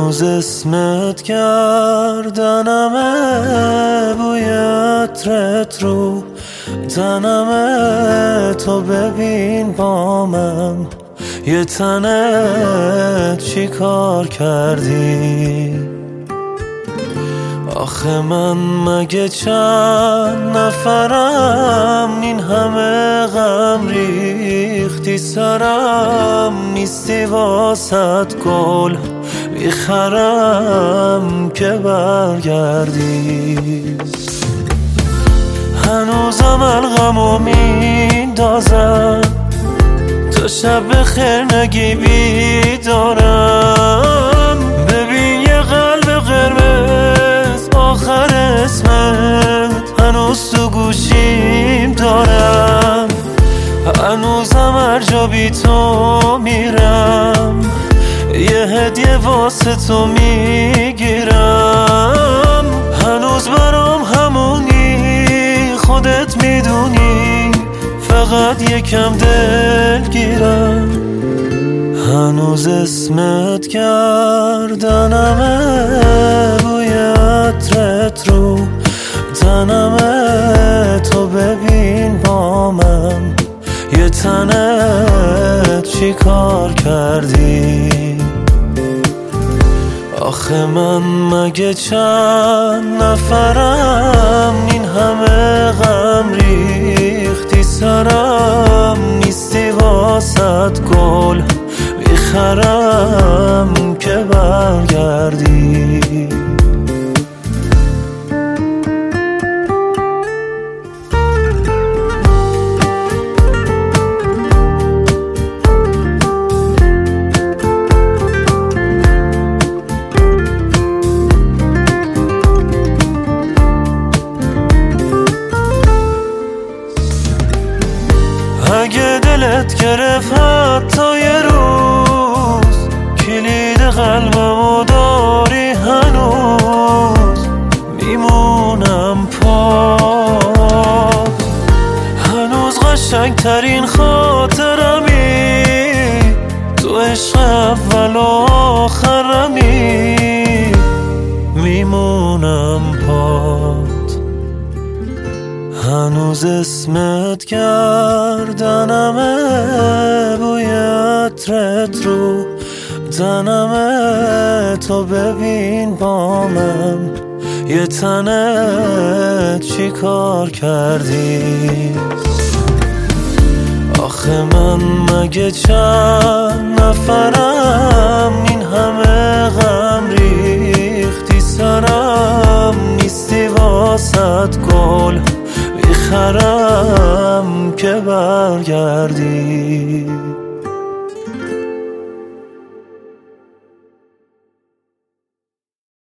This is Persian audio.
هنوز اسمت گردنمه، بوی عطرت رو تنمه. تو ببین با من یه تنت چی کار کردی؟ آخه من مگه چند نفرم، این همه غم ریختی سرم. نیستی واسط گل میخرم که برگردی. هنوزم الغمو میندازم، تا شب بخیر نگی بیدارم. ببین یه قلب قرمز آخر اسمت هنوز تو گوشیم دارم. هنوزم هر جا بی تو میرم، یه هدیه واسه تو میگیرم. هنوز برام همونی، خودت میدونی، فقط یکم دلگیرم. هنوز اسمت گردنمه، بوی عطرت رو تنمه. تو ببین با من یه تنت چی کار کردی؟ آخه من مگه چند نفرم، این همه غم ریختی سرم. نیستی واسط گل میخرم که برگردی. اگه دلت گرفت حتی یه روز، کلید قلبمو داری هنوز. میمونم پاس، هنوز قشنگترین خاطرمی، تو عشق اول و آخرمی. میمونم پاس، هنوز اسمت گردنمه، بوی عطرت رو تنمه. تو ببین با من یه تنت چی کار کردی؟ آخه من مگه چند نفرم، این همه غم ریختی سرم. نیستی واسط گل میخرم که برگردی.